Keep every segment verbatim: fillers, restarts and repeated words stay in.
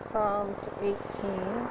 Psalms eighteen.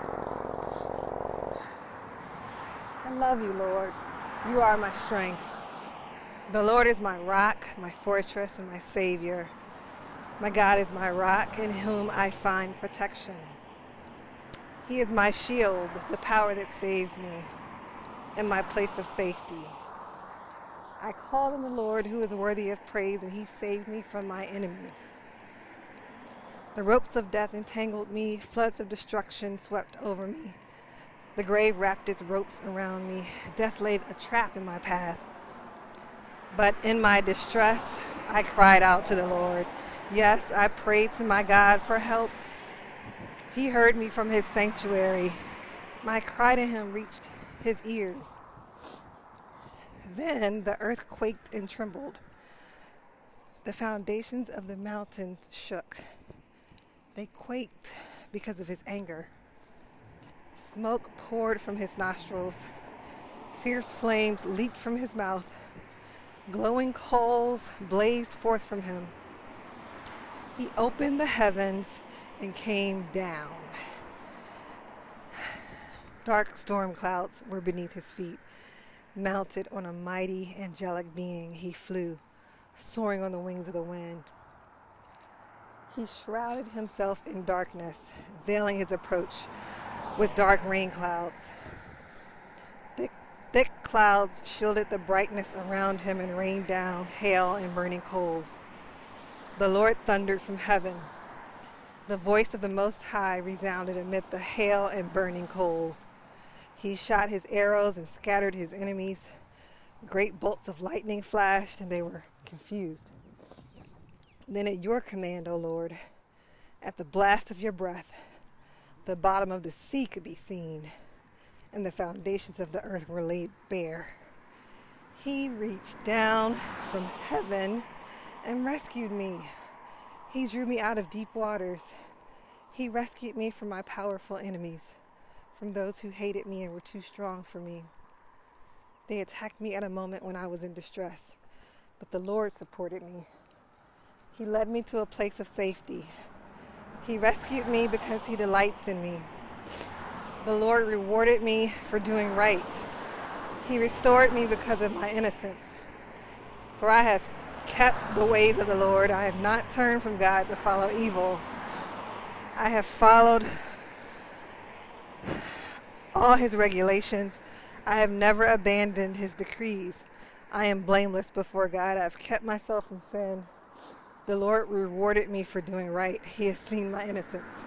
I love you, Lord. You are my strength. The Lord is my rock, my fortress, and my Savior. My God is my rock, in whom I find protection. He is my shield, the power that saves me, and my place of safety. I called on the Lord, who is worthy of praise, and he saved me from my enemies. The ropes of death entangled me, floods of destruction swept over me. The grave wrapped its ropes around me. Death laid a trap in my path. But in my distress, I cried out to the Lord. Yes, I prayed to my God for help. He heard me from his sanctuary. My cry to him reached his ears. Then the earth quaked and trembled. The foundations of the mountains shook. They quaked because of his anger. Smoke poured from his nostrils. Fierce flames leaped from his mouth. Glowing coals blazed forth from him. He opened the heavens and came down. Dark storm clouds were beneath his feet. Mounted on a mighty angelic being, he flew, soaring on the wings of the wind. He shrouded himself in darkness, veiling his approach with dark rain clouds. Thick, thick clouds shielded the brightness around him and rained down hail and burning coals. The Lord thundered from heaven. The voice of the Most High resounded amid the hail and burning coals. He shot his arrows and scattered his enemies. Great bolts of lightning flashed, and they were confused. Then at your command, O Lord, at the blast of your breath, the bottom of the sea could be seen, and the foundations of the earth were laid bare. He reached down from heaven and rescued me. He drew me out of deep waters. He rescued me from my powerful enemies, from those who hated me and were too strong for me. They attacked me at a moment when I was in distress, but the Lord supported me. He led me to a place of safety. He rescued me because he delights in me. The Lord rewarded me for doing right. He restored me because of my innocence. For I have kept the ways of the Lord. I have not turned from God to follow evil. I have followed all his regulations. I have never abandoned his decrees. I am blameless before God. I have kept myself from sin. The Lord rewarded me for doing right. He has seen my innocence.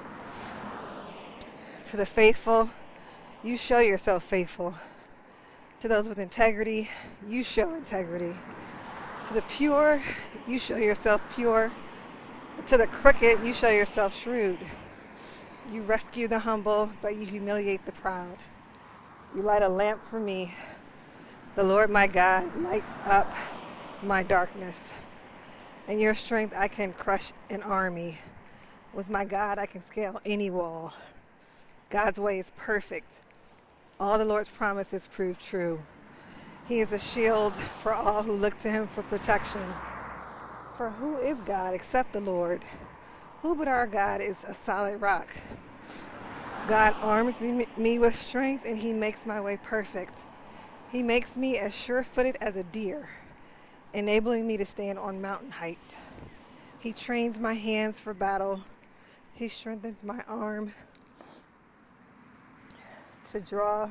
To the faithful, you show yourself faithful. To those with integrity, you show integrity. To the pure, you show yourself pure. To the crooked, you show yourself shrewd. You rescue the humble, but you humiliate the proud. You light a lamp for me. The Lord my God lights up my darkness. In your strength, I can crush an army. With my God, I can scale any wall. God's way is perfect. All the Lord's promises prove true. He is a shield for all who look to him for protection. For who is God except the Lord? Who but our God is a solid rock? God arms me, me with strength, and he makes my way perfect. He makes me as sure-footed as a deer, enabling me to stand on mountain heights. He trains my hands for battle. He strengthens my arm to draw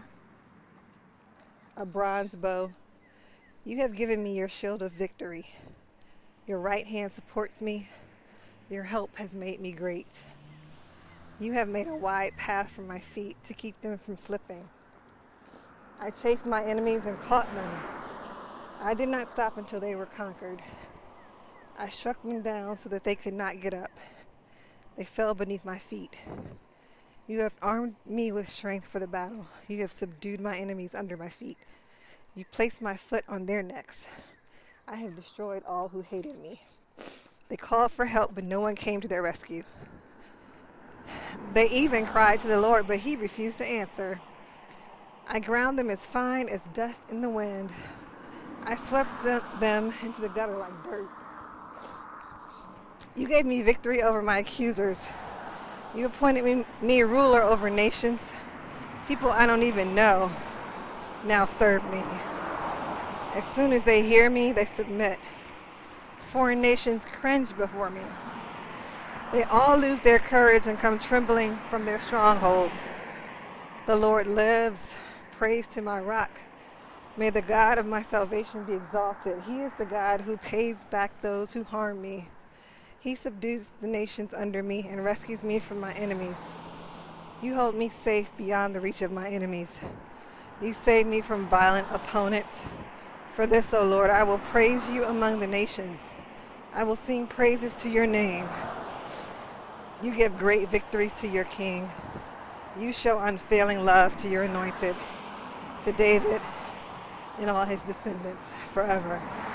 a bronze bow. You have given me your shield of victory. Your right hand supports me. Your help has made me great. You have made a wide path for my feet to keep them from slipping. I chased my enemies and caught them. I did not stop until they were conquered. I struck them down so that they could not get up. They fell beneath my feet. You have armed me with strength for the battle. You have subdued my enemies under my feet. You placed my foot on their necks. I have destroyed all who hated me. They called for help, but no one came to their rescue. They even cried to the Lord, but he refused to answer. I ground them as fine as dust in the wind. I swept them into the gutter like dirt. You gave me victory over my accusers. You appointed me, me ruler over nations. People I don't even know now serve me. As soon as they hear me, they submit. Foreign nations cringe before me. They all lose their courage and come trembling from their strongholds. The Lord lives. Praise to my rock. May the God of my salvation be exalted. He is the God who pays back those who harm me. He subdues the nations under me and rescues me from my enemies. You hold me safe beyond the reach of my enemies. You save me from violent opponents. For this, O Lord, I will praise you among the nations. I will sing praises to your name. You give great victories to your king. You show unfailing love to your anointed, to David and all his descendants forever.